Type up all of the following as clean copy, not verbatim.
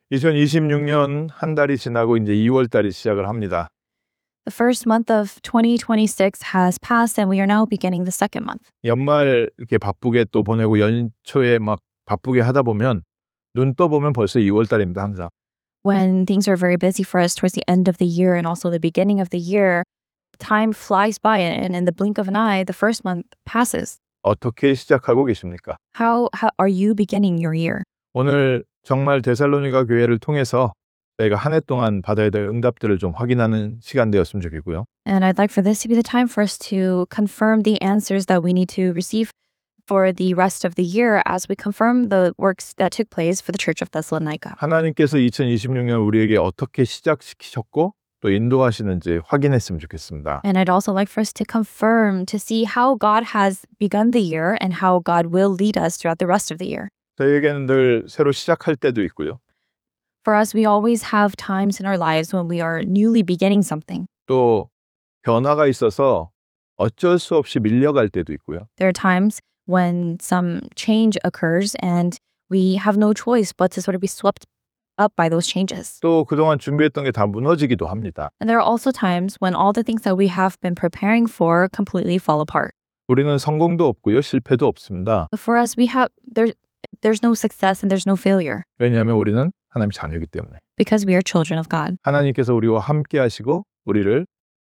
2026년 한 달이 지나고 이제 2월 달이 시작을 합니다. The first month of 2026 has passed and we are now beginning the second month. 연말 이렇게 바쁘게 또 보내고 연초에 막 바쁘게 하다 보면 눈 떠보면 벌써 2월 달입니다, 항상. When things are very busy for us towards the end of the year and also the beginning of the year, time flies by and in the blink of an eye, the first month passes. 어떻게 시작하고 계십니까? How are you beginning your year? 오늘 정말 데살로니가 교회를 통해서 저희가 한 해 동안 받아야 될 응답들을 좀 확인하는 시간 되었으면 좋겠고요. And I'd like for this to be the time for us to confirm the answers that we need to receive for the rest of the year as we confirm the works that took place for the Church of Thessalonica. 하나님께서 2026년 우리에게 어떻게 시작시키셨고 또 인도하시는지 확인했으면 좋겠습니다. And I'd also like for us to confirm to see how God has begun the year and how God will lead us throughout the rest of the year. 저희에게는 늘 새로 시작할 때도 있고요. For us, we always have times in our lives when we are newly beginning something. 또 변화가 있어서 어쩔 수 없이 밀려갈 때도 있고요. There are times when some change occurs and we have no choice but to sort of be swept up by those changes. 또 그동안 준비했던 게 다 무너지기도 합니다. And there are also times when all the things that we have been preparing for completely fall apart. 우리는 성공도 없고요, 실패도 없습니다. But for us, there's no success and there's no failure 왜냐하면 우리는 하나님 자녀이기 때문에. because we are children of God. 하나님께서 우리와 함께 하시고 우리를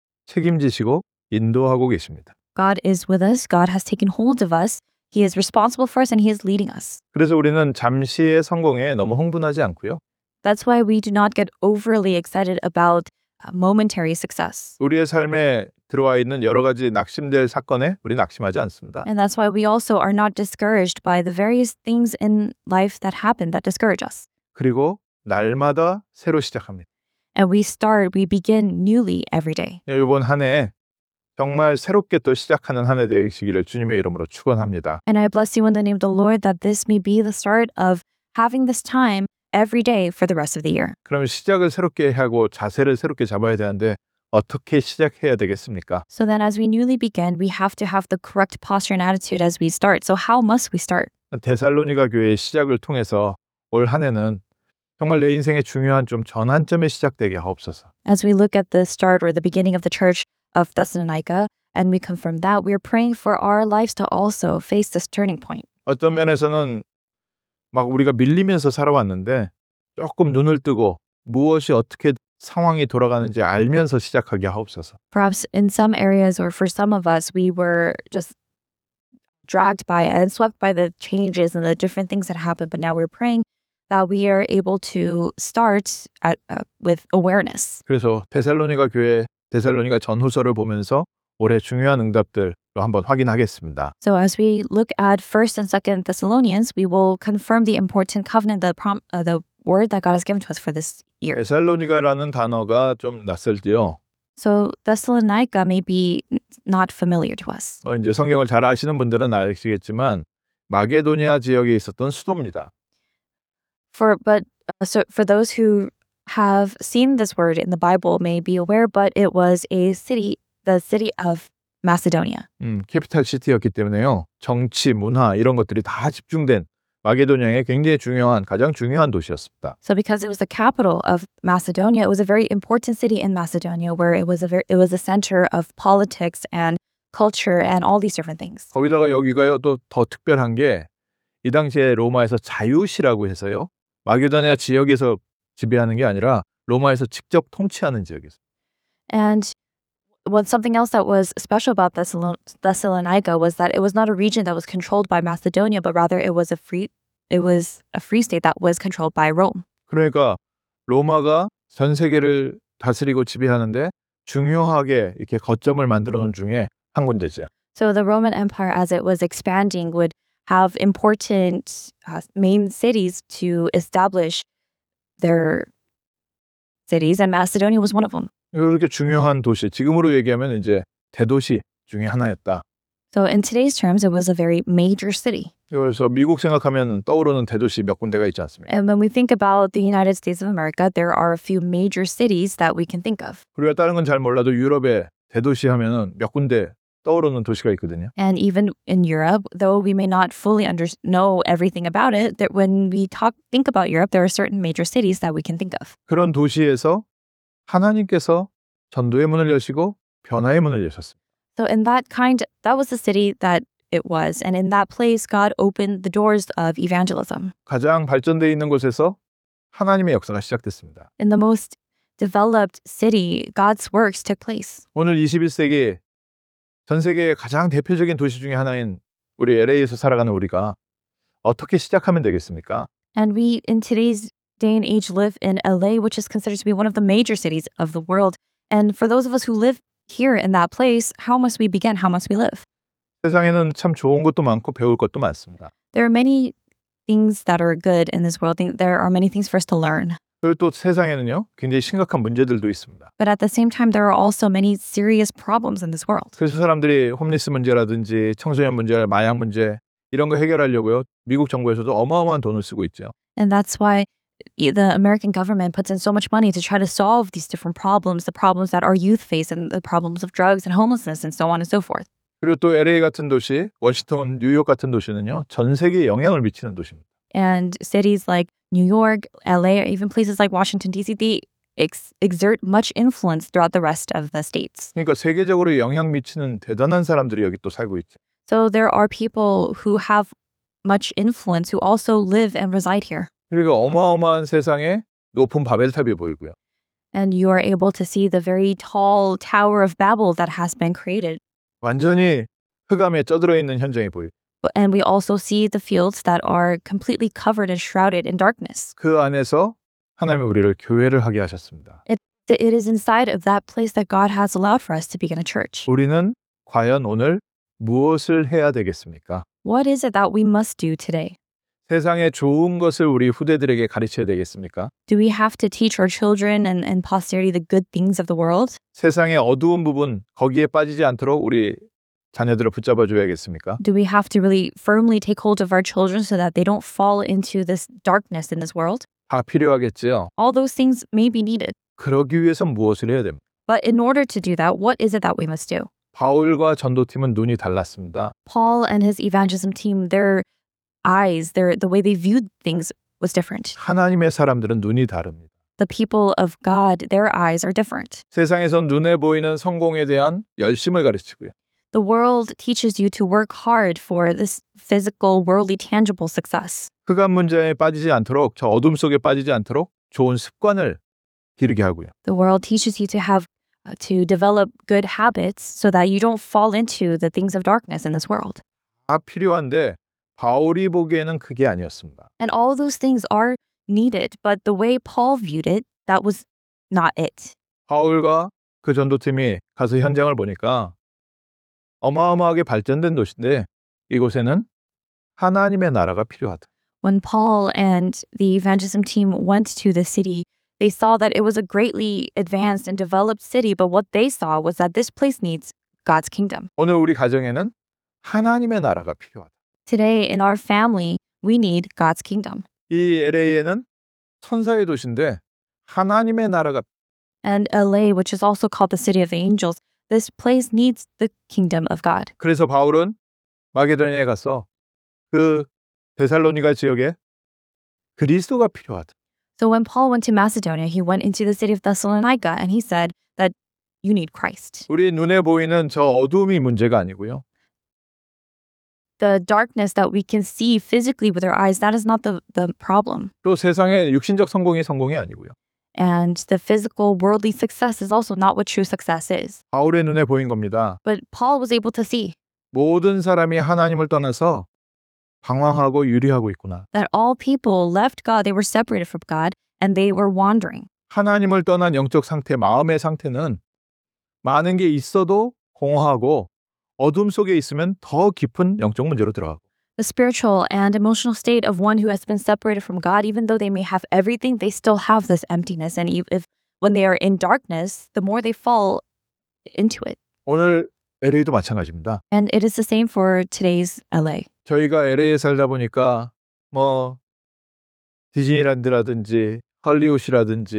책임지시고 인도하고 계십니다. God is with us. God has taken hold of us. He is responsible for us and He is leading us. 그래서 우리는 잠시의 성공에 너무 흥분하지 않고요. That's why we do not get overly excited about momentary success. 우리의 삶에 들어와 있는 여러 가지 낙심될 사건에 우리 낙심하지 않습니다. And that's why we also are not discouraged by the various things in life that happen that discourage us. 그리고 날마다 새로 시작합니다. And we begin newly every day. 이번 한 해 정말 새롭게 또 시작하는 한 해 되시기를 주님의 이름으로 축원합니다. And I bless you in the name of the Lord that this may be the start of having this time every day for the rest of the year. 그러면 시작을 새롭게 하고 자세를 새롭게 잡아야 되는데 어떻게 시작해야 되겠습니까? So then as we newly begin, we have to have the correct posture and attitude as we start. So how must we start? 데살로니가 교회의 시작을 통해서 올 한 해는 정말 내 인생의 중요한 좀 전환점에 시작되게 하옵소서. As we look at the start or the beginning of the church of Thessalonica, and we confirm that, we are praying for our lives to also face this turning point. 어떤 면에서는 막 우리가 밀리면서 살아왔는데 조금 눈을 뜨고 무엇이 어떻게 상황이 돌아가는지 알면서 시작하게 하옵소서. Perhaps in some areas or for some of us, we were just dragged by and swept by the changes and the different things that happened. But now we're praying that we are able to start with awareness. 그래서 데살로니가 교회 데살로니가 전후서를 보면서 올해 중요한 응답들로 한번 확인하겠습니다. So as we look at 1st and 2nd Thessalonians, we will confirm the important covenant, the word that God has given to us for this year. 데살로니가라는 단어가 좀 낯설지요. So Thessalonica may be not familiar to us. 이제 성경을 잘 아시는 분들은 아시겠지만 마게도니아 지역에 있었던 수도입니다. For those who have seen this word in the Bible may be aware, but it was the city of Macedonia. 캐피탈 시티였기 때문에요. 정치, 문화 이런 것들이 다 집중된 마게도니아의 굉장히 가장 중요한 도시였습니다. So because it was the capital of Macedonia, it was a very important city in Macedonia where it was a center of politics and culture and all these different things. 거기다가 여기가요 또 더 특별한 게 이 당시에 로마에서 자유시라고 해서요. 마게도니아 지역에서 지배하는 게 아니라 로마에서 직접 통치하는 지역이었어요. And something else that was special about Thessalonica was that it was not a region that was controlled by Macedonia, but rather it was a free state that was controlled by Rome. 그러니까 로마가 전 세계를 다스리고 지배하는데 중요하게 이렇게 거점을 만들어 놓은 중에 한 군데죠. So the Roman Empire, as it was expanding, would have important main cities to establish their cities, and Macedonia was one of them. 이렇게 중요한 도시, 지금으로 얘기하면 이제 대도시 중에 하나였다. So in today's terms, it was a very major city. 그래서 미국 생각하면 떠오르는 대도시 몇 군데가 있지 않습니까? And when we think about the United States of America, there are a few major cities that we can think of. 우리가 다른 건 잘 몰라도 유럽의 대도시 하면은 몇 군데 떠오르는 도시가 있거든요. And even in Europe, though we may not fully know everything about it, that when we think about Europe, there are certain major cities that we can think of. 그런 도시에서 하나님께서 전도의 문을 여시고 변화의 문을 여셨습니다. So in that was the city that it was. And in that place, God opened the doors of evangelism. 가장 발전되어 있는 곳에서 하나님의 역사가 시작됐습니다. In the most developed city, God's works took place. 오늘 21세기 전 세계의 가장 대표적인 도시 중에 하나인 우리 LA에서 살아가는 우리가 어떻게 시작하면 되겠습니까? And we, in today's day and age, live in LA, which is considered to be one of the major cities of the world. And for those of us who live here in that place, how must we begin? How must we live? 세상에는 참 좋은 것도 많고 배울 것도 많습니다. There are many things that are good in this world. There are many things for us to learn. 그리고 또 세상에는요, 굉장히 심각한 문제들도 있습니다. But at the same time, there are also many serious problems in this world. 그래서 사람들이 홈리스 문제라든지 청소년 문제, 마약 문제 이런 거 해결하려고요. 미국 정부에서도 어마어마한 돈을 쓰고 있죠. And that's why the American government puts in so much money to try to solve these different problems, the problems that our youth face and the problems of drugs and homelessness and so on and so forth. 그리고 또 LA 같은 도시, 워싱턴, 뉴욕 같은 도시는요. 전 세계에 영향을 미치는 도시입니다. And cities like New York, LA, or even places like Washington, D.C., they exert much influence throughout the rest of the states. 그러니까 세계적으로 영향 미치는 대단한 사람들이 여기 또 살고 있죠. So there are people who have much influence who also live and reside here. 그리고 어마어마한 세상에 높은 바벨탑이 보이고요. And you are able to see the very tall Tower of Babel that has been created. 완전히 흑암에 쪄들어 있는 현장이 보이고 And we also see the fields that are completely covered and shrouded in darkness. 그 안에서 하나님이 우리를 교회를 하게 하셨습니다. It is inside of that place that God has allowed for us to begin a church. 우리는 과연 오늘 무엇을 해야 되겠습니까? What is it that we must do today? 세상의 좋은 것을 우리 후대들에게 가르쳐야 되겠습니까? Do we have to teach our children and posterity the good things of the world? 세상의 어두운 부분 거기에 빠지지 않도록 우리 자녀들을 붙잡아 줘야겠습니까? Do we have to really firmly take hold of our children so that they don't fall into this darkness in this world? 다 필요하겠지요. All those things may be needed. 그러기 위해서 무엇을 해야 됩니까? But in order to do that, what is it that we must do? 바울과 전도팀은 눈이 달랐습니다. Paul and his evangelism team, their eyes, the way they viewed things was different. 하나님의 사람들은 눈이 다릅니다. The people of God, their eyes are different. 세상에선 눈에 보이는 성공에 대한 열심을 가르치고요. The world teaches you to work hard for this physical, worldly, tangible success. 흑암 문제에 빠지지 않도록 저 어둠 속에 빠지지 않도록 좋은 습관을 기르게 하고요. The world teaches you to develop good habits so that you don't fall into the things of darkness in this world. 다 필요한데 바울이 보기에는 그게 아니었습니다. And all those things are needed, but the way Paul viewed it, that was not it. 바울과 그 전도팀이 가서 현장을 보니까 어마어마하게 발전된 도시인데 이곳에는 하나님의 나라가 필요하다. When Paul and the evangelism team went to the city, they saw that it was a greatly advanced and developed city, but what they saw was that this place needs God's kingdom. 오늘 우리 가정에는 하나님의 나라가 필요하다. Today, in our family, we need God's kingdom. 이 LA에는 천사의 도시인데 하나님의 나라가 And LA, which is also called the city of the angels, this place needs the kingdom of God. 그래서 바울은 마게도니아에 가서 그 데살로니가 지역에 그리스도가 필요하다. So when Paul went to Macedonia, he went into the city of Thessalonica and he said that you need Christ. 우리 눈에 보이는 저 어둠이 문제가 아니고요. The darkness that we can see physically with our eyes, that is not the problem. 또 세상의 육신적 성공이 아니고요. And the physical, worldly success is also not what true success is. 바울의 눈에 보인 겁니다. But Paul was able to see 모든 사람이 하나님을 떠나서 방황하고 유리하고 있구나. that all people left God, they were separated from God, and they were wandering. 하나님을 떠난 영적 상태, 마음의 상태는 많은 게 있어도 공허하고 어둠 속에 있으면 더 깊은 영적 문제로 들어가고. The spiritual and emotional state of one who has been separated from God, even though they may have everything, they still have this emptiness. And if when they are in darkness, the more they fall into it. 오늘 LA도 마찬가지입니다. And it is the same for today's LA. 저희가 LA에 살다 보니까 뭐 디즈니랜드라든지 헐리우드라든지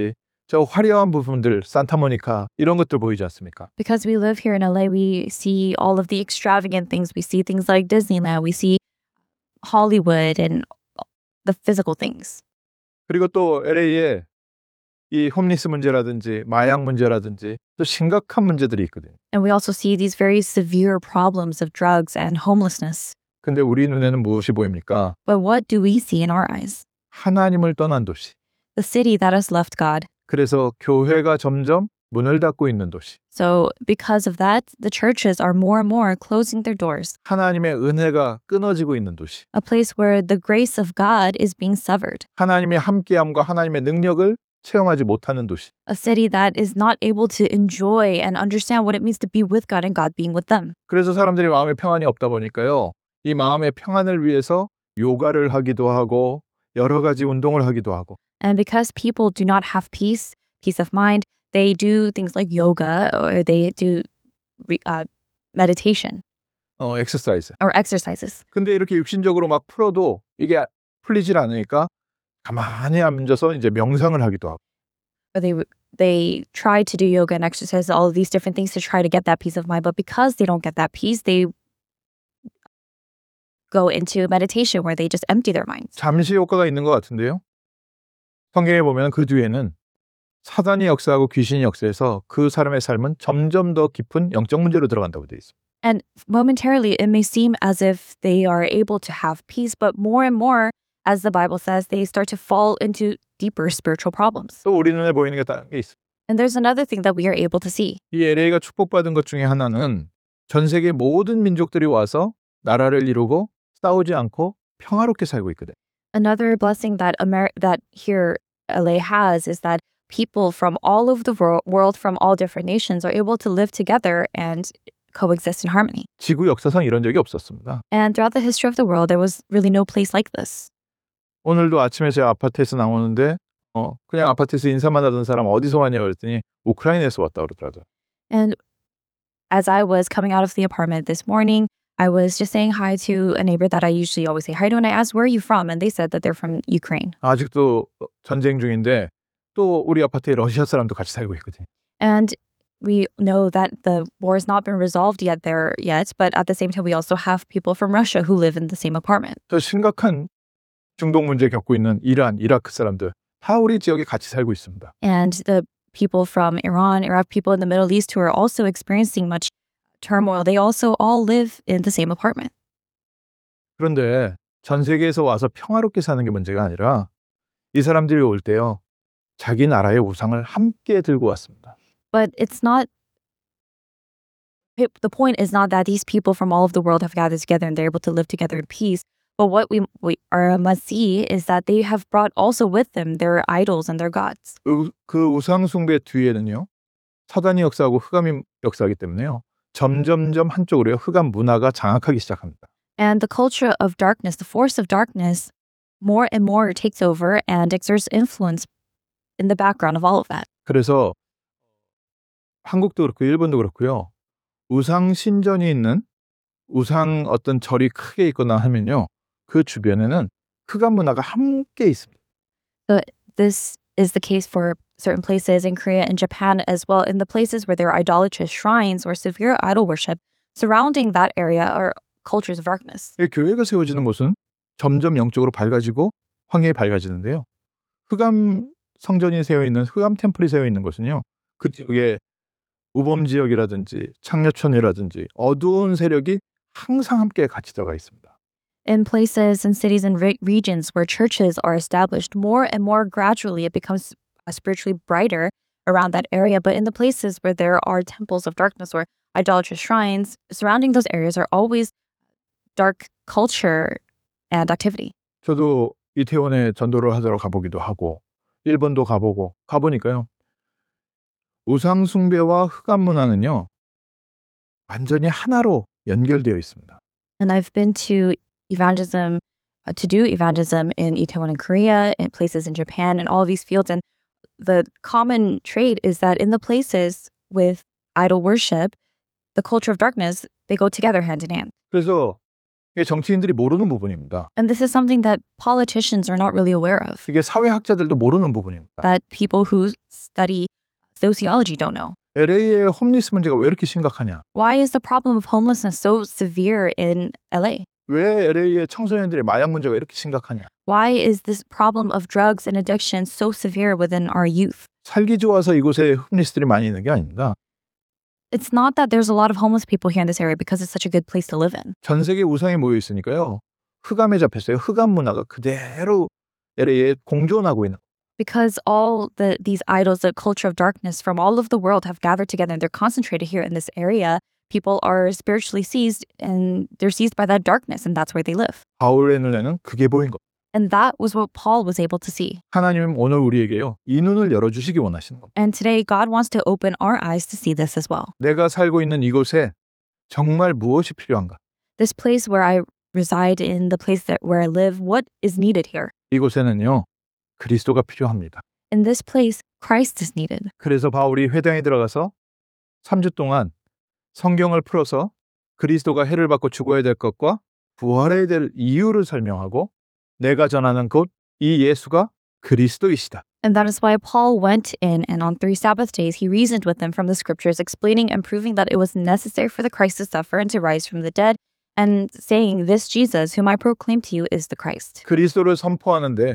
저 화려한 부분들, 산타모니카 이런 것들 보이지 않습니까? Because we live here in LA, we see all of the extravagant things. We see things like Disneyland. We see Hollywood and the physical things. 그리고 또 LA에 이 홈리스 문제라든지 마약 문제라든지 또 심각한 문제들이 있거든요. And we also see these very severe problems of drugs and homelessness. 근데 우리 눈에는 무엇이 보입니까? But what do we see in our eyes? 하나님을 떠난 도시. The city that has left God. 그래서 교회가 점점 문을 닫고 있는 도시. So because of that, the churches are more and more closing their doors. 하나님의 은혜가 끊어지고 있는 도시. A place where the grace of God is being severed. 하나님의 함께함과 하나님의 능력을 체험하지 못하는 도시. A city that is not able to enjoy and understand what it means to be with God and God being with them. 그래서 사람들이 마음에 평안이 없다 보니까요. 이 마음의 평안을 위해서 요가를 하기도 하고 여러 가지 운동을 하기도 하고. And because people do not have peace of mind, they do things like yoga or they do meditation 엑서사이즈. or exercises. 근데 이렇게 육신적으로 막 풀어도 이게 풀리질 않으니까 가만히 앉아서 이제 명상을 하기도 하고. Or they try to do yoga and exercise, all of these different things to try to get that peace of mind. But because they don't get that peace, they go into meditation where they just empty their minds. 잠시 효과가 있는 것 같은데요. 성경에 보면 그 뒤에는 사단이 역사하고 귀신이 역사해서 그 사람의 삶은 점점 더 깊은 영적 문제로 들어간다고 되어 있습니다. And momentarily, it may seem as if they are able to have peace, but more and more, as the Bible says, they start to fall into deeper spiritual problems. 또 우리 눈에 보이는 게 다른 게 있습니다. And there's another thing that we are able to see. 이 LA가 축복받은 것 중에 하나는 전 세계 모든 민족들이 와서 나라를 이루고 싸우지 않고 평화롭게 살고 있거든. Another blessing that that here LA has is that people from all over the world from all different nations are able to live together and coexist in harmony. 지구 역사상 이런 적이 없었습니다. And throughout the history of the world, there was really no place like this. 오늘도 아침에 제 아파트에서 나오는데 그냥 아파트에서 인사만 하던 사람 어디서 왔냐고 그랬더니 우크라이나에서 왔다 그러더라고요. And as I was coming out of the apartment this morning, I was just saying hi to a neighbor that I usually always say hi to, and I asked, where are you from? And they said that they're from Ukraine. 아직도 전쟁 중인데 또 우리 아파트에 러시아 사람도 같이 살고 있거든요. And we know that the war has not been resolved yet, but at the same time, we also have people from Russia who live in the same apartment. 더 심각한 중동 문제 겪고 있는 이란, 이라크 사람들 다 우리 지역에 같이 살고 있습니다. And the people from Iran, Iraq, people in the Middle East who are also experiencing much turmoil, they also all live in the same apartment. 그런데 전 세계에서 와서 평화롭게 사는 게 문제가 아니라 이 사람들이 올 때요. 자기 나라의 우상을 함께 들고 왔습니다. But it's not, the point is not that these people from all over the world have gathered together and they're able to live together in peace. But what we must see is that they have brought also with them their idols and their gods. 그 우상 숭배 뒤에는요. 사단이 역사하고 흑암이 역사하기 때문에요. 점점점 한쪽으로요. 흑암 문화가 장악하기 시작합니다. And the culture of darkness, the force of darkness, more and more takes over and exerts influence in the background of all of that. 그래서 한국도 그렇고 일본도 그렇고요. 우상 신전이 있는 우상 어떤 절이 크게 있거나 하면요. 그 주변에는 흑암 문화가 함께 있습니다. So this is the case for certain places in Korea and Japan as well. In the places where there are idolatrous shrines or severe idol worship, surrounding that area are cultures of darkness. 교회가 세워지는 곳은 점점 영적으로 밝아지고 황해에 밝아지는데요. 흑암 성전이 세워 있는 흑암 템플이 세워 있는 곳은요. 그 지역에 우범 지역이라든지 창녀촌이라든지 어두운 세력이 항상 함께 같이 들어가 있습니다. In places and cities and regions where churches are established, more and more gradually it becomes spiritually brighter around that area. But in the places where there are temples of darkness or idolatrous shrines, surrounding those areas are always dark culture and activity. 저도 이태원에 전도를 하러 가보기도 하고 일본도 가보니까요. 우상 숭배와 흑암 문화는요. 완전히 하나로 연결되어 있습니다. And I've been to evangelism, to do evangelism in Itaewon and Korea, in places in Japan, and all of these fields. And the common trait is that in the places with idol worship, the culture of darkness, they go together hand in hand. 그래서 이게 정치인들이 모르는 부분입니다. And this is something that politicians are not really aware of, 이게 사회학자들도 모르는 부분입니다. that people who study sociology don't know. LA의 홈리스 문제가 왜 이렇게 심각하냐? Why is the problem of homelessness so severe in LA? 왜 LA의 청소년들의 마약 문제가 이렇게 심각하냐? Why is this problem of drugs and addiction so severe within our youth? 살기 좋아서 이곳에 홈리스들이 많이 있는 게 아닙니다. It's not that there's a lot of homeless people here in this area because it's such a good place to live in. 전 세계 우상이 모여 있으니까요. 흑암에 잡혔어요. 흑암 문화가 그대로 LA에 공존하고 있는. Because all these idols, the culture of darkness from all over the world have gathered together and they're concentrated here in this area. People are spiritually seized and they're seized by that darkness and that's where they live. 바울의 눈에는 그게 보인 것. And that was what Paul was able to see. 하나님은 오늘 우리에게요. 이 눈을 열어주시기 원하시는 겁니다. And today God wants to open our eyes to see this as well. 내가 살고 있는 이곳에 정말 무엇이 필요한가? This place where I reside in, the place where I live, what is needed here? 이곳에는요. 그리스도가 필요합니다. In this place, Christ is needed. 그래서 바울이 회당에 들어가서 3주 동안 성경을 풀어서 그리스도가 해를 받고 죽어야 될 것과 부활해야 될 이유를 설명하고 내가 전하는 곧 이 예수가 그리스도이시다. And that is why Paul went in and on 3 Sabbath days he reasoned with them from the scriptures, explaining and proving that it was necessary for the Christ to suffer and to rise from the dead, and saying, this Jesus, whom I proclaim to you, is the Christ. 그리스도를 선포하는데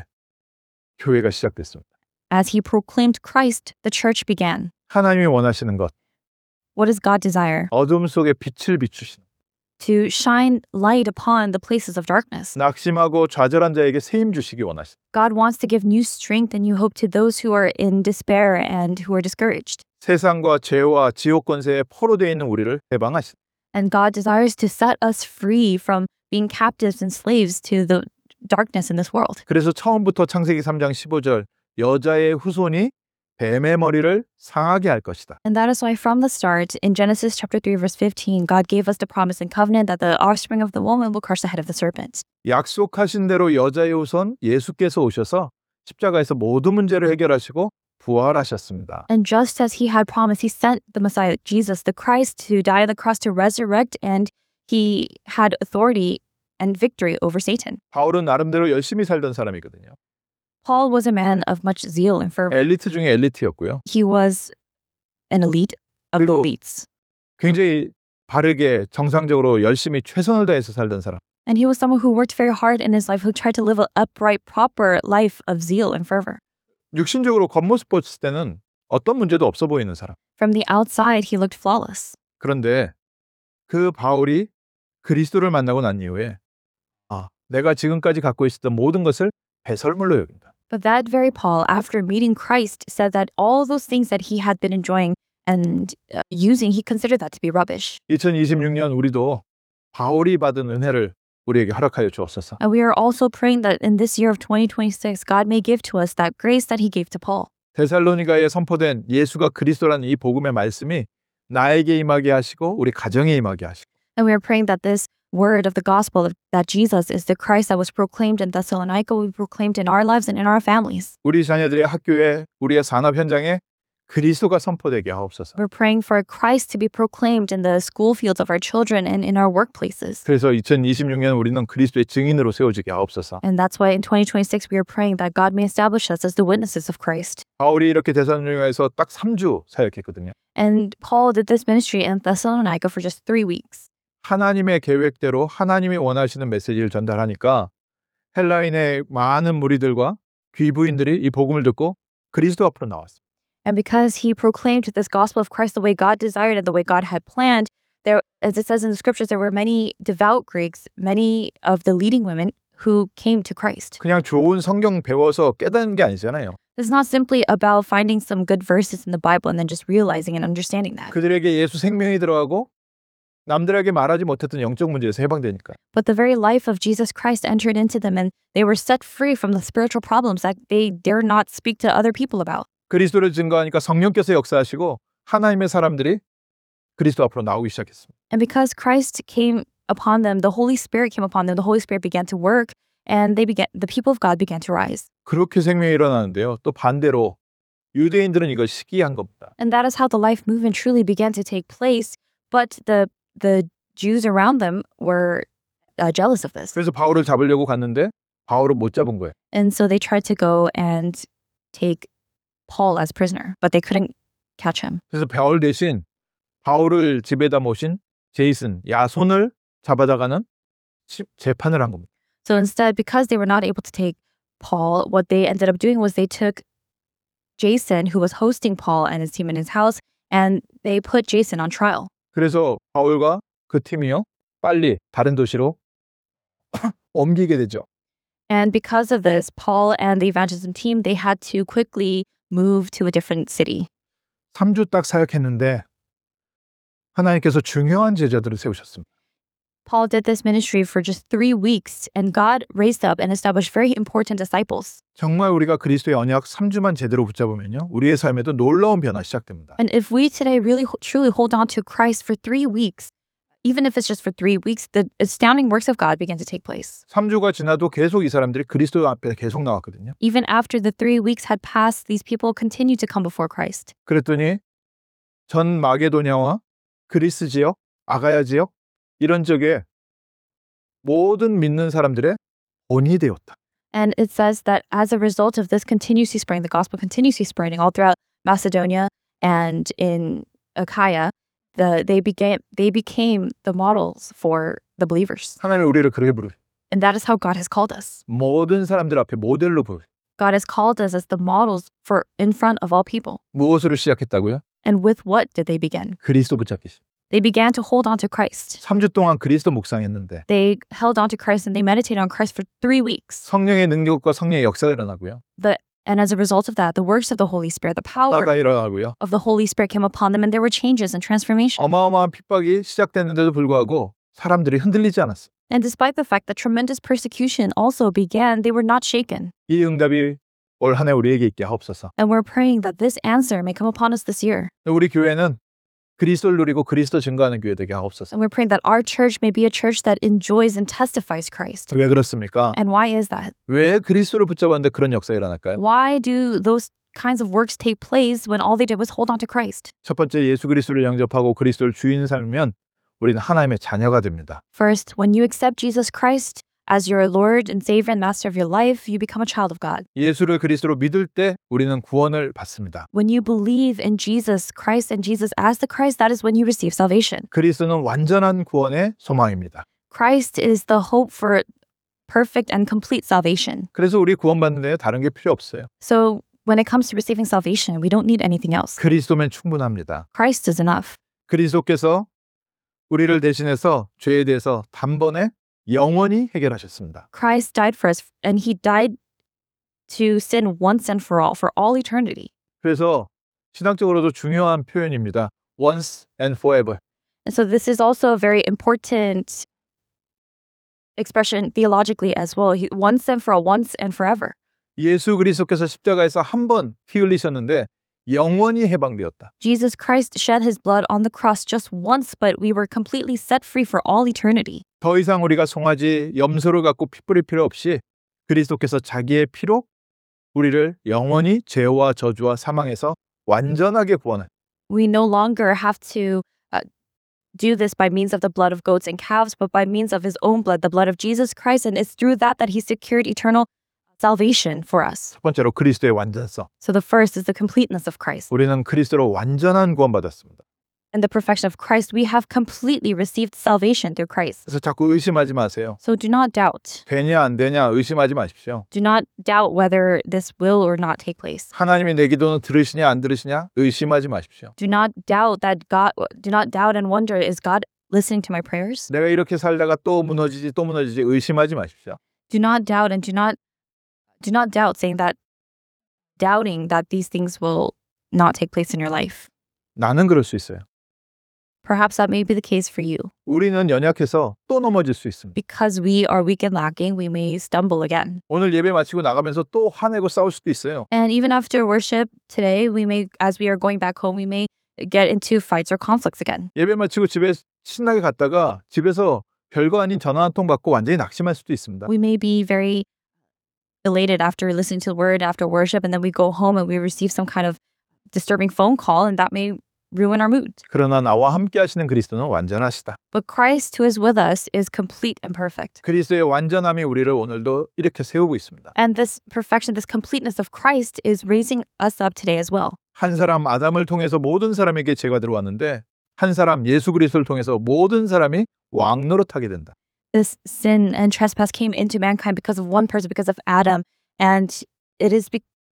교회가 시작됐습니다. As he proclaimed Christ, the church began. 하나님이 원하시는 것, What does God desire? 어둠 속에 빛을 비추시는 To shine light upon the places of darkness. 낙심하고 좌절한 자에게 세임 주시기 원하시는 God wants to give new strength and new hope to those who are in despair and who are discouraged. 세상과 죄와 지옥 권세에 포로되어 있는 우리를 해방하시는 And God desires to set us free from being captives and slaves to the darkness in this world. 그래서 처음부터 창세기 3장 15절 여자의 후손이 뱀의 머리를 상하게 할 것이다. And that is why from the start, in Genesis chapter 3, verse 15, God gave us the promise and covenant that the offspring of the woman will crush the head of the serpent. 약속하신 대로 여자의 후손 예수께서 오셔서 십자가에서 모든 문제를 해결하시고 부활하셨습니다. And just as he had promised, he sent the Messiah, Jesus, the Christ, to die on the cross to resurrect, and he had authority and victory over Satan. 바울은 나름대로 열심히 살던 사람이거든요. Paul was a man of much zeal and fervor. 엘리트 중에 엘리트였고요. He was an elite of the 그리고 elites. 굉장히 바르게 정상적으로 열심히 최선을 다해서 살던 사람. And he was someone who worked very hard in his life, who tried to live an upright, proper life of zeal and fervor. 육신적으로 겉모습 봤을 때는 어떤 문제도 없어 보이는 사람. From the outside, he looked flawless. 그런데 그 바울이 그리스도를 만나고 난 이후에 내가 지금까지 갖고 있었던 모든 것을 배설물로 여긴다. But that very Paul, after meeting Christ, said that all those things that he had been enjoying and using, he considered that to be rubbish. 2026년 우리도 바울이 받은 은혜를 우리에게 허락하여 주옵소서. And we are also praying that in this year of 2026, God may give to us that grace that he gave to Paul. 데살로니가에 선포된 예수가 그리스도라는 이 복음의 말씀이 나에게 임하게 하시고 우리 가정에 임하게 하시고 And we are praying that this word of the gospel, that Jesus is the Christ that was proclaimed in Thessalonica, will be proclaimed in our lives and in our families. 우리 자녀들의 학교에 우리의 산업 현장에 그리스도가 선포되게 하옵소서. We're praying for Christ to be proclaimed in the school fields of our children and in our workplaces. 그래서 2026년 우리는 그리스도의 증인으로 세워지게 하옵소서. And that's why in 2026 we are praying that God may establish us as the witnesses of Christ. 바울이 이렇게 데살로니가에서 딱 3주 사역했거든요. And Paul did this ministry in Thessalonica for just 3 weeks. 하나님의 계획대로 하나님이 원하시는 메시지를 전달하니까 헬라인의 많은 무리들과 귀부인들이 이 복음을 듣고 그리스도 앞으로 나왔습니다. And because he proclaimed this gospel of Christ the way God desired and the way God had planned, there, as it says in the scriptures, there were many devout Greeks, many of the leading women who came to Christ. 그냥 좋은 성경 배워서 깨닫는 게 아니잖아요. It's not simply about finding some good verses in the Bible and then just realizing and understanding that. 그들에게 예수 생명이 들어가고 남들에게 말하지 못했던 영적 문제에서 해방되니까. But the very life of Jesus Christ entered into them and they were set free from the spiritual problems that they dare not speak to other people about. 그리스도를 증거하니까 성령께서 역사하시고 하나님의 사람들이 그리스도 앞으로 나오기 시작했습니다. And because Christ came upon them, the Holy Spirit came upon them, the Holy Spirit began to work and the people of God began to rise. 그렇게 생명이 일어나는데요. 또 반대로 유대인들은 이걸 시기한 겁니다. And that is how the life movement truly began to take place. But the Jews around them were jealous of this. 그래서 바울을 잡으려고 갔는데 바울을 못 잡은 거예요. And so they tried to go and take Paul as prisoner, but they couldn't catch him. 그래서 바울 대신 바울을 집에다 모신 제이슨, 야손을 잡아다가는 재판을 한 겁니다. So instead, because they were not able to take Paul, what they ended up doing was they took Jason, who was hosting Paul and his team in his house, and they put Jason on trial. 그래서 바울과 그 팀이요 빨리 다른 도시로 옮기게 되죠. And because of this, Paul and the evangelism team, they had to quickly move to a different city. 3주 딱 사역했는데 하나님께서 중요한 제자들을 세우셨습니다. Paul did this ministry for just 3 weeks, and God raised up and established very important disciples. 정말 우리가 그리스도의 언약 3주만 제대로 붙잡으면요. 우리의 삶에도 놀라운 변화 시작됩니다. And if we today really truly hold on to Christ for 3 weeks, even if it's just for 3 weeks, the astounding works of God begin to take place. 3주가 지나도 계속 이 사람들이 그리스도 앞에 계속 나왔거든요. Even after the 3 weeks had passed, these people continued to come before Christ. 그랬더니 전 마게도냐와 그리스 지역, 아가야 지역 이런 지역에 모든 믿는 사람들의 본이 되었다. And it says that as a result of this continuously spreading, the gospel continuously spreading all throughout Macedonia and in Achaia, they became the models for the believers. 하나님이 우리를 그렇게 부르세요. And that is how God has called us. 모든 사람들 앞에 모델로 부르세요. God has called us as the models for in front of all people. 무엇으로 시작했다고요? And with what did they begin? 그리스도 붙잡기. They began to hold on to Christ. 3주 동안 그리스도 묵상했는데 They held on to Christ and they meditated on Christ for 3 weeks. 성령의 능력과 성령의 역사가 일어나고요. And as a result of that, the works of the Holy Spirit, the power 나가 일어나고요. of the Holy Spirit came upon them, and there were changes and transformation. 어마어마한 핍박이 시작됐는데도 불구하고 사람들이 흔들리지 않았어요. And despite the fact that tremendous persecution also began, they were not shaken. 이 응답이 올 한 해 우리에게 있게 하옵소서. And we're praying that this answer may come upon us this year. 우리 교회는 그리스도를 누리고 그리스도 증거하는 교회 되게 하옵소서. And we're praying that our church may be a church that enjoys and testifies Christ. 왜 그렇습니까? And why is that? 왜 그리스도를 붙잡았는데 그런 역사가 일어날까요? Why do those kinds of works take place when all they did was hold on to Christ? 첫 번째 예수 그리스도를 영접하고 그리스도를 주인 삼으면 우리는 하나님의 자녀가 됩니다. First, when you accept Jesus Christ as your Lord and Savior and Master of your life, you become a child of God. 예수를 그리스도로 믿을 때 우리는 구원을 받습니다. When you believe in Jesus Christ and Jesus as the Christ, that is when you receive salvation. 그리스도는 완전한 구원의 소망입니다. Christ is the hope for perfect and complete salvation. 그래서 우리 구원받는 데 다른 게 필요 없어요. So when it comes to receiving salvation, we don't need anything else. 그리스도면 충분합니다. Christ is enough. 그리스도께서 우리를 대신해서 죄에 대해서 단번에 영원히 해결하셨습니다. Christ died for us, and he died to sin once and for all eternity. 그래서 신학적으로도 중요한 표현입니다. Once and forever. And so this is also a very important expression theologically as well. Once and for all, once and forever. 예수 그리스도께서 십자가에서 한 번 피 흘리셨는데 영원히 해방되었다. Jesus Christ shed his blood on the cross just once, but we were completely set free for all eternity. 더 이상 우리가 송아지 염소를 갖고 피 뿌릴 필요 없이 그리스도께서 자기의 피로 우리를 영원히 죄와 저주와 사망에서 완전하게 구원하셨다. We no longer have to do this by means of the blood of goats and calves, but by means of his own blood, the blood of Jesus Christ, and it's through that he secured eternal salvation for us. 첫 번째로 그리스도의 완전성. So the first is the completeness of Christ. 우리는 그리스도로 완전한 구원받았습니다. In the perfection of Christ, we have completely received salvation through Christ. 그래서 자꾸 의심하지 마세요. So do not doubt. 되냐 안 되냐 의심하지 마십시오. Do not doubt whether this will or not take place. 하나님이 내 기도는 들으시냐 안 들으시냐 의심하지 마십시오. Do not doubt and wonder, is God listening to my prayers? 내가 이렇게 살다가 또 무너지지 의심하지 마십시오. Do not doubt and do not doubt, doubting that these things will not take place in your life. 나는 그럴 수 있어요. Perhaps that may be the case for you. 우리는 연약해서 또 넘어질 수 있습니다. Because we are weak and lacking, we may stumble again. 오늘 예배 마치고 나가면서 또 화내고 싸울 수도 있어요. And even after worship today, as we are going back home, we may get into fights or conflicts again. 예배 마치고 집에 신나게 갔다가 집에서 별거 아닌 전화 한 통 받고 완전히 낙심할 수도 있습니다. We may be very elated after listening to the word after worship, and then we go home and we receive some kind of disturbing phone call, and that may ruin our mood. 그러나 나와 함께 하시는 그리스도는 완전하시다. But Christ who is with us is complete and perfect. 그리스도의 완전함이 우리를 오늘도 이렇게 세우고 있습니다. And this perfection, this completeness of Christ is raising us up today as well. 한 사람 아담을 통해서 모든 사람에게 죄가 들어왔는데 한 사람 예수 그리스도를 통해서 모든 사람이 왕 노릇하게 된다. This sin and trespass came into mankind because of one person, because of Adam. And it is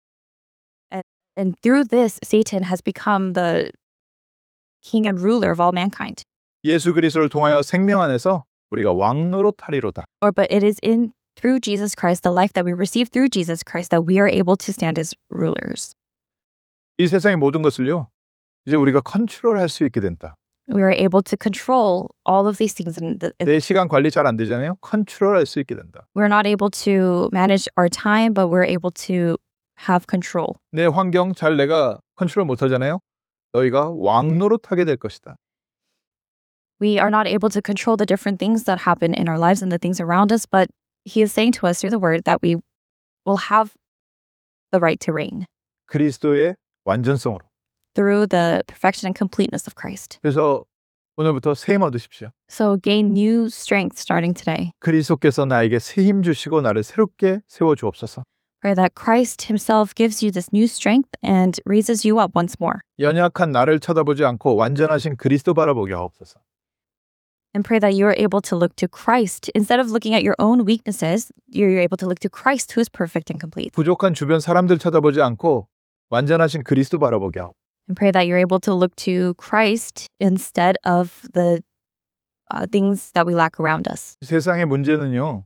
and through this, Satan has become the king and ruler of all mankind. 예수 그리스도를 통하여 생명 안에서 우리가 왕 노릇하리로다. But it is through Jesus Christ, the life that we receive through Jesus Christ, that we are able to stand as rulers. 이 세상의 모든 것을요. 이제 우리가 컨트롤할 수 있게 된다. We are able to control all of these things. 내 시간 관리 잘 안 되잖아요. 컨트롤할 수 있게 된다. We're not able to manage our time, but we're able to have control. 내 환경 잘 내가 컨트롤 못 하잖아요. 너희가 왕 노릇하게 될 것이다. We are not able to control the different things that happen in our lives and the things around us, but he is saying to us through the word that we will have the right to reign 그리스도의 완전성으로. through the perfection and completeness of Christ. 그래서 오늘부터 새 힘 얻으십시오. So gain new strength starting today. 그리스도께서 나에게 새 힘 주시고 나를 새롭게 세워 주옵소서. Pray that Christ himself gives you this new strength and raises you up once more. 연약한 나를 쳐다보지 않고 완전하신 그리스도 바라보게 하옵소서. And pray that you are able to look to Christ. Instead of looking at your own weaknesses, you're able to look to Christ who is perfect and complete. 부족한 주변 사람들 쳐다보지 않고 완전하신 그리스도 바라보게 하옵소서. And pray that you're able to look to Christ instead of the things that we lack around us. 세상의 문제는요.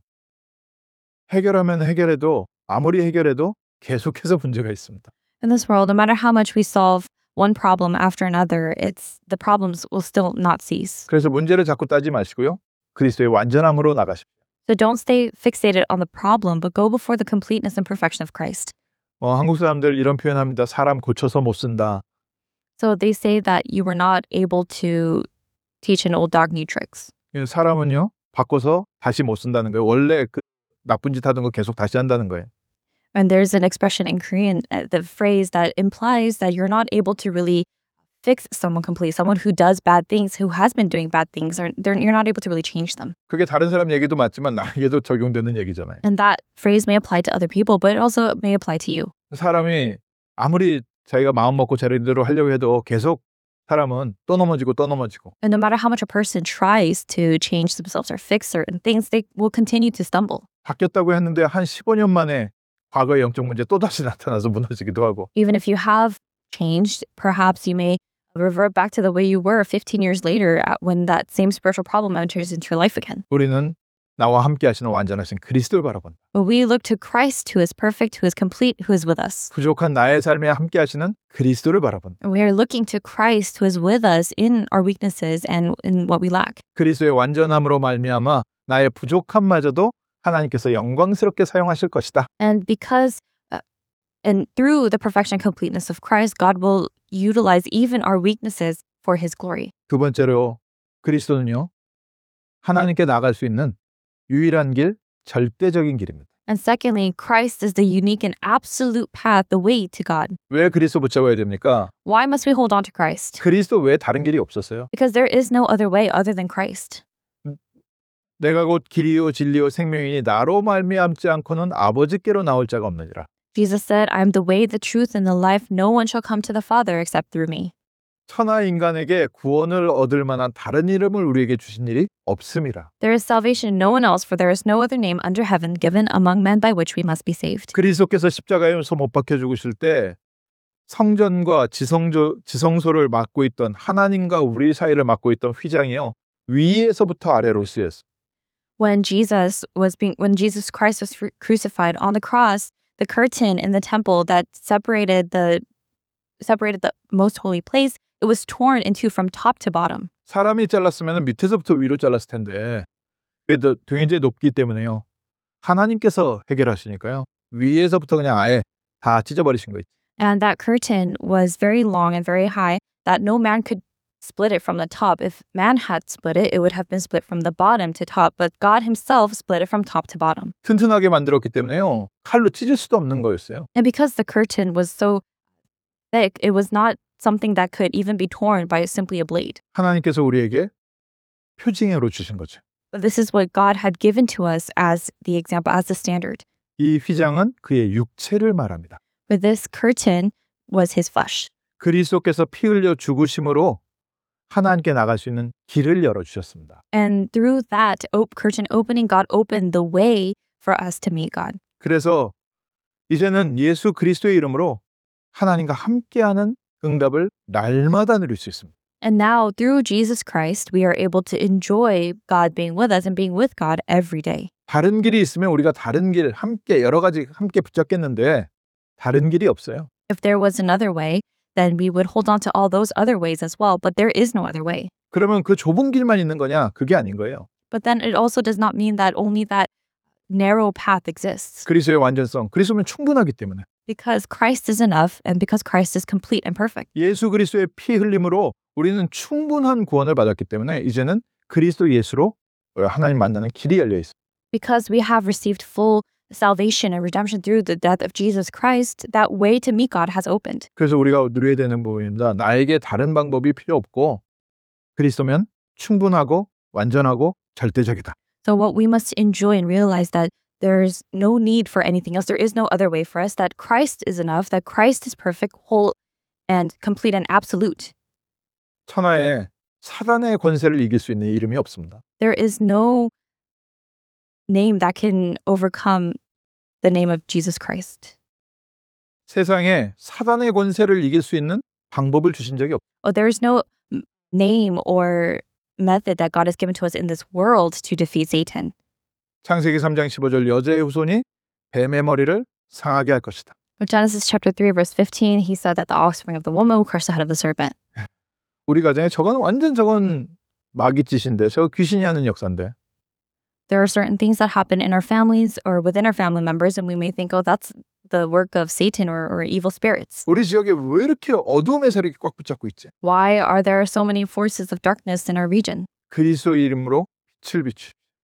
해결하면 해결해도 아무리 해결해도 계속해서 문제가 있습니다. In this world, no matter how much we solve one problem after another, the problems will still not cease. 그래서 문제를 자꾸 따지 마시고요. 그리스도의 완전함으로 나가십시오. So don't stay fixated on the problem, but go before the completeness and perfection of Christ. 한국 사람들 이런 표현합니다. 사람 고쳐서 못 쓴다. So they say that you were not able to teach an old dog new tricks. 사람은요. 바꿔서 다시 못 쓴다는 거예요. 원래 그 나쁜 짓 하던 거 계속 다시 한다는 거예요. And there's an expression in Korean, the phrase that implies that you're not able to really fix someone completely. Someone who does bad things, who has been doing bad things, you're not able to really change them. 그게 다른 사람 얘기도 맞지만 나에게도 적용되는 얘기잖아요. And that phrase may apply to other people, but it also may apply to you. 사람이 아무리 자기가 마음 먹고 제대로 하려고 해도 계속 사람은 또 넘어지고 또 넘어지고. And no matter how much a person tries to change themselves or fix certain things, they will continue to stumble. 바뀌었다고 했는데 한 15년 만에 과거의 영적 문제 또다시 나타나서 무너지기도 하고. Even if you have changed, perhaps you may revert back to the way you were 15 years later when that same spiritual problem enters into your life again. 우리는 나와 함께 하시는 완전하신 그리스도를 바라본다. But we look to Christ who is perfect, who is complete, who is with us. 부족한 나의 삶에 함께 하시는 그리스도를 바라본다. And we are looking to Christ who is with us in our weaknesses and in what we lack. 그리스도의 완전함으로 말미암아 나의 부족함마저도 하나님께서 영광스럽게 사용하실 것이다. And because and through the perfection and completeness of Christ, God will utilize even our weaknesses for his glory. 두 번째로 그리스도는요. 하나님께 나갈 수 있는 유일한 길, 절대적인 길입니다. And secondly, Christ is the unique and absolute path, the way to God. 왜 그리스도 붙잡아야 됩니까? Why must we hold on to Christ? 그리스도 외에 다른 길이 없었어요. Because there is no other way other than Christ. 내가 곧 길이요 진리요 생명이니 나로 말미암지 않고는 아버지께로 나올 자가 없느니라. Jesus said, I am the way, the truth, and the life. No one shall come to the Father except through me. 천하 인간에게 구원을 얻을 만한 다른 이름을 우리에게 주신 일이 없음이라. There is salvation in no one else, for there is no other name under heaven given among men by which we must be saved. 그리스도께서 십자가에서 못 박혀 죽으실 때 성전과 지성소를 맡고 있던 하나님과 우리 사이를 맡고 있던 휘장이요 위에서부터 아래로 쓰였어. When Jesus Christ was crucified on the cross, the curtain in the temple that separated the most holy place, it was torn in two from top to bottom. 사람이 잘랐으면 밑에서부터 위로 잘랐을 텐데 그래도 굉장히 높기 때문에요. 하나님께서 해결하시니까요. 위에서부터 그냥 아예 다 찢어버리신 거 있죠. And that curtain was very long and very high that no man could split it from the top. If man had split it, it would have been split from the bottom to top. But God himself split it from top to bottom. 튼튼하게 만들었기 때문에요. 칼로 찢을 수도 없는 거였어요. And because the curtain was so thick. It was not something that could even be torn by simply a blade. 하나님께서 우리에게 표징으로 주신 거죠. But this is what God had given to us as the example, as the standard. 이 휘장은 그의 육체를 말합니다. For this curtain was his flesh. 그리스도께서 피 흘려 죽으심으로 하나님께 나갈 수 있는 길을 열어주셨습니다. And through that curtain opening, God opened the way for us to meet God. 그래서 이제는 예수 그리스도의 이름으로 하나님과 함께하는 응답을 날마다 누릴 수 있습니다. And now, through Jesus Christ, we are able to enjoy God being with us and being with God every day. 다른 길이 있으면 우리가 다른 길 함께 여러 가지 함께 붙잡겠는데 다른 길이 없어요. If there was another way, then we would hold on to all those other ways as well, but there is no other way. 그러면 그 좁은 길만 있는 거냐? 그게 아닌 거예요. But then it also does not mean that only that narrow path exists. 그리스도의 완전성, 그리스도면 충분하기 때문에 Because Christ is enough and because Christ is complete and perfect. 예수 그리스도의 피 흘림으로 우리는 충분한 구원을 받았기 때문에 이제는 그리스도 예수로 하나님 만나는 길이 열려 있어요. Because we have received full salvation and redemption through the death of Jesus Christ, that way to meet God has opened. 그래서 우리가 누려야 되는 부분입니다. 나에게 다른 방법이 필요 없고 그리스도면 충분하고 완전하고 절대적이다. So what we must enjoy and realize that there's no need for anything else. There is no other way for us, that Christ is enough, that Christ is perfect, whole, and complete and absolute. 천하에 사단의 권세를 이길 수 있는 이름이 없습니다. There is no name that can overcome the name of Jesus Christ. 세상에 사단의 권세를 이길 수 있는 방법을 주신 적이 없어요. Oh, there is no name or method that God has given to us in this world to defeat Satan. 창세기 3장 15절 여자의 후손이 뱀의 머리를 상하게 할 것이다. In Genesis chapter 3, verse 15, he said that the offspring of the woman will crush the head of the serpent. 우리 가정에 저건 마귀짓인데 저거 귀신이 하는 역사인데 There are certain things that happen in our families or within our family members, and we may think, oh, that's the work of Satan or evil spirits. 우리 지역에 왜 이렇게 어두움의 세력이 꽉 붙잡고 있지? Why are there so many forces of darkness in our region? 그리스도 이름으로 빛을 비추.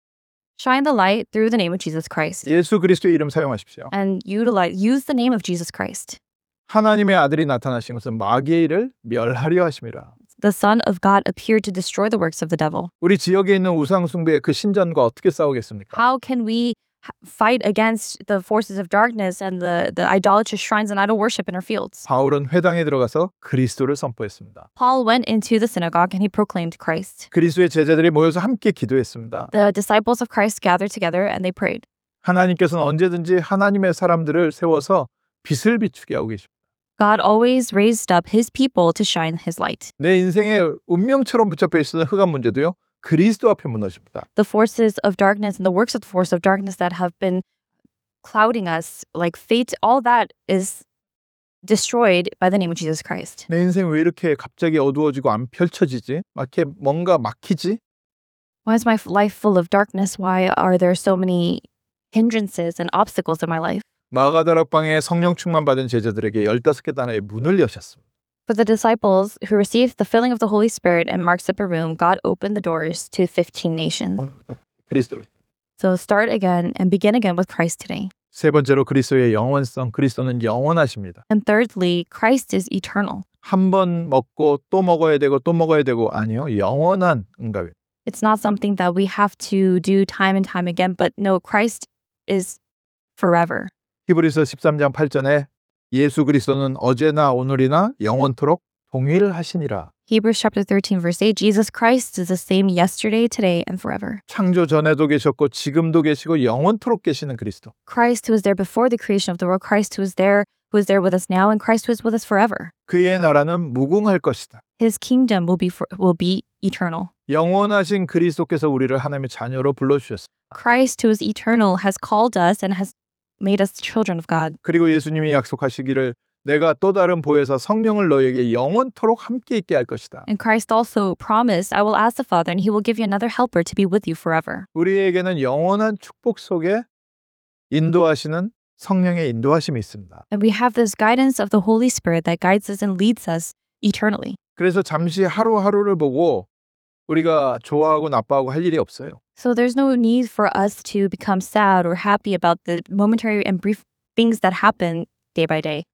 Shine the light through the name of Jesus Christ 예수 그리스도의 이름 사용하십시오. and use the name of Jesus Christ. 하나님의 아들이 나타나신 것은 마귀의 일을 멸하려 하심이라. The Son of God appeared to destroy the works of the devil. 우리 지역에 있는 우상 숭배의 그 신전과 어떻게 싸우겠습니까? How can we fight against the forces of darkness and the idolatrous shrines and idol worship in our fields? 바울은 회당에 들어가서 그리스도를 선포했습니다. Paul went into the synagogue and he proclaimed Christ. 그리스도의 제자들이 모여서 함께 기도했습니다. The disciples of Christ gathered together and they prayed. 하나님께서는 언제든지 하나님의 사람들을 세워서 빛을 비추게 하고 계십니다. God always raised up his people to shine his light. 내 인생에 운명처럼 붙잡혀 있는 흑암 문제도요. 그리스도 앞에 무너집니다. The forces of darkness and the works of the force of darkness that have been clouding us like fate, all that is destroyed by the name of Jesus Christ. 내 인생 왜 이렇게 갑자기 어두워지고 안 펼쳐지지? 막 이렇게 뭔가 막히지? Why is my life full of darkness? Why are there so many hindrances and obstacles in my life? 마가다락방에 성령 충만 받은 제자들에게 15개 단어의 문을 여셨습니다. For the disciples who received the filling of the Holy Spirit in Mark's upper room, God opened the doors to 15 nations. 그리스도. So start again and begin again with Christ today. 세 번째로 그리스도의 영원성. 그리스도는 영원하십니다. And thirdly, Christ is eternal. 한 번 먹고 또 먹어야 되고 또 먹어야 되고 아니요. 영원한 응답이에요. It's not something that we have to do time and time again, but no, Christ is forever. 히브리서 13장 8절에 예수 그리스도는 어제나 오늘이나 영원토록 동일하시니라. Hebrews chapter 13, verse 8, Jesus Christ is the same yesterday, today, and forever. 창조 전에도 계셨고 지금도 계시고 영원토록 계시는 그리스도. Christ who was there before the creation of the world, Christ who is there with us now, and Christ who is with us forever. 그의 나라는 무궁할 것이다. His kingdom will be eternal. 영원하신 그리스도께서 우리를 하나님의 자녀로 불러주셨습니다. Christ who is eternal has called us and has made us children of God. 그리고 예수님이 약속하시기를 내가 또 다른 보혜사 성령을 너에게 영원토록 함께 있게 할 것이다. And Christ also promised, I will ask the Father and he will give you another helper to be with you forever. 우리에게는 영원한 축복 속에 인도하시는 성령의 인도하심이 있습니다. And we have this guidance of the Holy Spirit that guides us and leads us eternally. 그래서 잠시 하루하루를 보고 우리가 좋아하고 나빠하고 할 일이 없어요. So there's no need for us to become sad or happy about the momentary and brief things that happen day by day.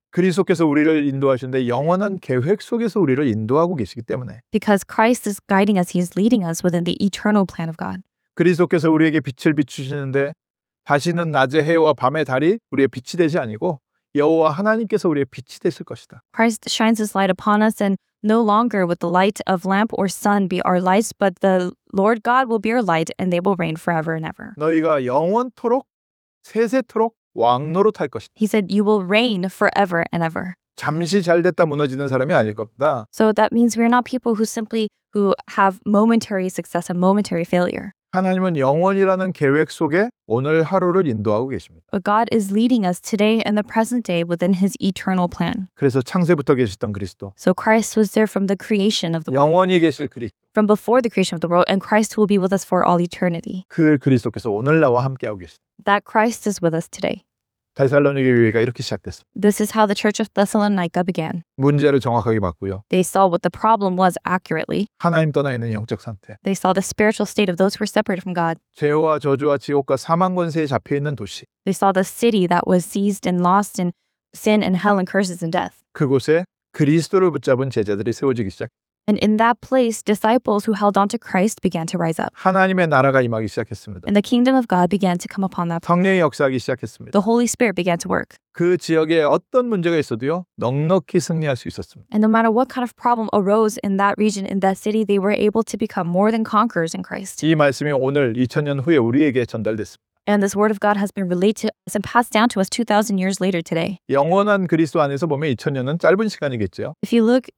그리스도께서 우리를 인도하시는데 영원한 계획 속에서 우리를 인도하고 계시기 때문에 because Christ is guiding us. He is leading us within the eternal plan of God. 그리스도께서 우리에게 빛을 비추시는데 다시는 낮의 해와 밤의 달이 우리의 빛이 되지 아니고 여호와 하나님께서 우리의 빛이 되실 것이다. Christ shines his light upon us, and no longer would the light of lamp or sun be our lights, but the Lord God will be our light, and they will reign forever and ever. 너희가 영원토록 세세토록 왕노로 탈 것이다. He said, you will reign forever and ever. 잠시 잘됐다 무너지는 사람이 아닐 겁니다. So that means we're not people who have momentary success and momentary failure. 하나님은 영원이라는 계획 속에 오늘 하루를 인도하고 계십니다. But God is leading us today and the present day within his eternal plan. 그래서 창세부터 계시던 그리스도, So Christ was there from the creation of the world, 영원히 계실 그리스도, from before the creation of the world, and Christ will be with us for all eternity. 그 그리스도께서 오늘 나와 함께하고 계십니다. That Christ is with us today. 데살로니가 교회가 이렇게 시작됐습니다. This is how the Church of Thessalonica began. 문제를 정확하게 봤고요. They saw what the problem was accurately. 하나님 떠나 있는 영적 상태, They saw the spiritual state of those who were separated from God. 죄와 저주와 지옥과 사망 권세에 잡혀 있는 도시, They saw the city that was seized and lost in sin and hell and curses and death. 그곳에 그리스도를 붙잡은 제자들이 세워지기 시작. And in that place, disciples who held on to Christ began to rise up. 하나님의 나라가 임하기 시작했습니다. And the kingdom of God began to come upon that. 성령이 역사하기 시작했습니다. The Holy Spirit began to work. 그 지역에 어떤 문제가 있어도요, 넉넉히 승리할 수 있었습니다. And no matter what kind of problem arose in that region, in that city, they were able to become more than conquerors in Christ. 이 말씀이 오늘 2000년 후에 우리에게 전달됐습니다. And this word of God has been relayed to us and passed down to us 2,000 years later today. 영원한 그리스도 안에서 보면 2000년은 짧은 시간이겠죠. If you look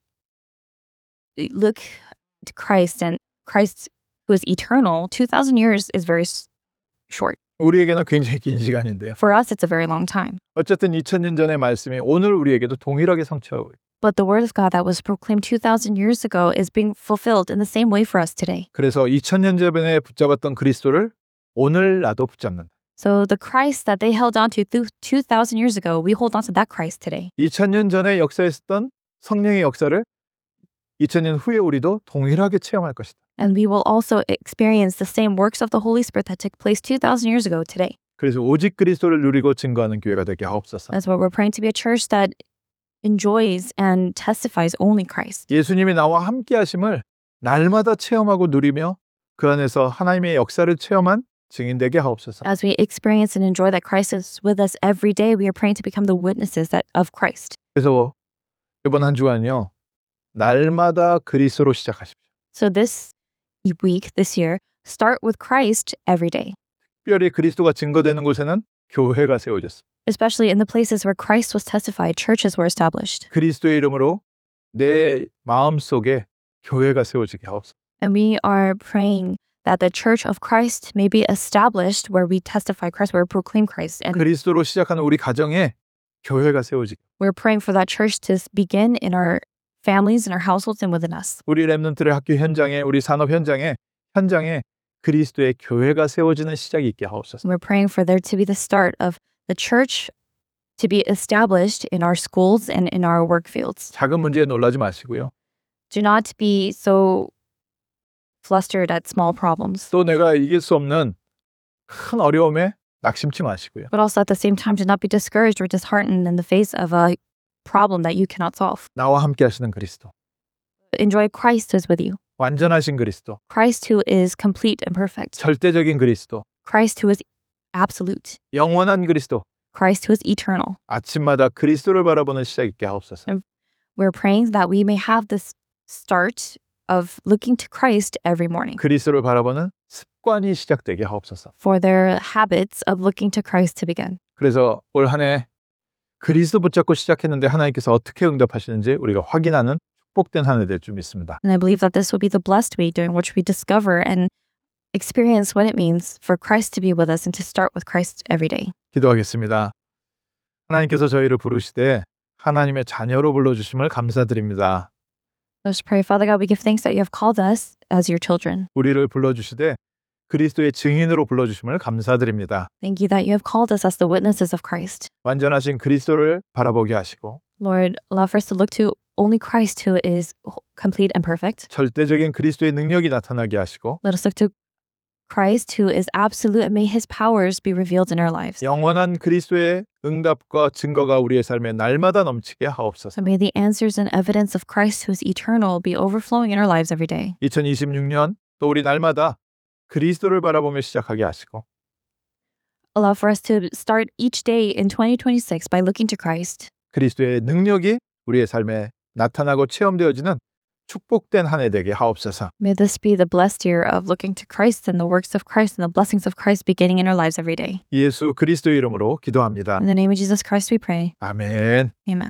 to Christ and Christ who is eternal, 2,000 years is very short. 우리에게는 굉장히 긴 시간인데요. For us, it's a very long time. 어쨌든 2000년 전의 말씀이 오늘 우리에게도 동일하게 성취하고 있어요. But the word of God that was proclaimed 2,000 years ago is being fulfilled in the same way for us today. 그래서 2000년 전에 붙잡았던 그리스도를 오늘 나도 붙잡는다. So the Christ that they held on to 2,000 years ago, we hold on to that Christ today. 2000년 전에 역사했었던 성령의 역사를 2000년 후에 우리도 동일하게 체험할 것이다. And we will also experience the same works of the Holy Spirit that took place 2,000 years ago today. 그래서 오직 그리스도를 누리고 증거하는 교회가 되게 하옵소서. That's why we're praying to be a church that enjoys and testifies only Christ. 예수님이 나와 함께 하심을 날마다 체험하고 누리며 그 안에서 하나님의 역사를 체험한 증인되게 하옵소서. As we experience and enjoy that Christ is with us every day, we are praying to become the witnesses of Christ. 그래서 이번 한 주간요. 날마다 그리스도로 시작하십시오. So this week, this year, start with Christ every day. 특별히 그리스도가 증거되는 곳에는 교회가 세워졌습니다. Especially in the places where Christ was testified, churches were established. 그리스도의 이름으로 내 마음속에 교회가 세워지게 하옵소서. And we are praying that the church of Christ may be established where we testify Christ, where we proclaim Christ. And 그리스도로 시작하는 우리 가정에 교회가 세워지게. we're praying for that church to begin in our families, in our households, and within us. 우리 랩런트의 학교 현장에 우리 산업 현장에 그리스도의 교회가 세워지는 시작이 있게 하옵소서. We're praying for there to be the start of the church to be established in our schools and in our work fields. 작은 문제에 놀라지 마시고요. Do not be so flustered at small problems, 또 내가 이길 수 없는 큰 어려움에 낙심치 마시고요. but also at the same time, do not be discouraged or disheartened in the face of a problem that you cannot solve. 나와 함께 하시는 그리스도. Enjoy Christ who is with you. 완전하신 그리스도. Christ who is complete and perfect. 절대적인 그리스도. Christ who is absolute. 영원한 그리스도. Christ who is eternal. 아침마다 그리스도를 바라보는 시작 있게 하옵소서. We're praying that we may have this start of looking to Christ every morning. 그리스도를 바라보는 습관이 시작되게 하옵소서. For their habits of looking to Christ to begin. 그래서 올 한 해 그리스도 붙잡고 시작했는데 하나님께서 어떻게 응답하시는지 우리가 확인하는 축복된 한 해 될 줄 믿습니다. And I believe that this will be the blessed week during which we discover and experience what it means for Christ to be with us and to start with Christ every day. 기도하겠습니다. 하나님께서 저희를 부르시되 하나님의 자녀로 불러주심을 감사드립니다. Let's pray. Father God, we give thanks that you have called us as your children. 우리를 불러주시되 그리스도의 증인으로 불러주심을 감사드립니다. Thank you that you have called us as the witnesses of Christ. 완전하신 그리스도를 바라보게 하시고 Lord, allow us to look to only Christ who is complete and perfect. 절대적인 그리스도의 능력이 나타나게 하시고 Let us look to Christ, who is absolute, and may his powers be revealed in our lives. 영원한 그리스도의 응답과 증거가 우리의 삶에 날마다 넘치게 하옵소서. So may the answers and evidence of Christ, who is eternal, be overflowing in our lives every day. 2026년 또 우리 날마다 그리스도를 바라보며 시작하게 하시고 Allow for us to start each day in 2026 by looking to Christ. 그리스도의 능력이 우리의 삶에 나타나고 체험되어지는 축복된 한 해 되게 하옵소서. May this be the blessed year of looking to Christ and the works of Christ and the blessings of Christ beginning in our lives every day. 예수 그리스도의 이름으로 기도합니다. In the name of Jesus Christ we pray. 아멘. Amen.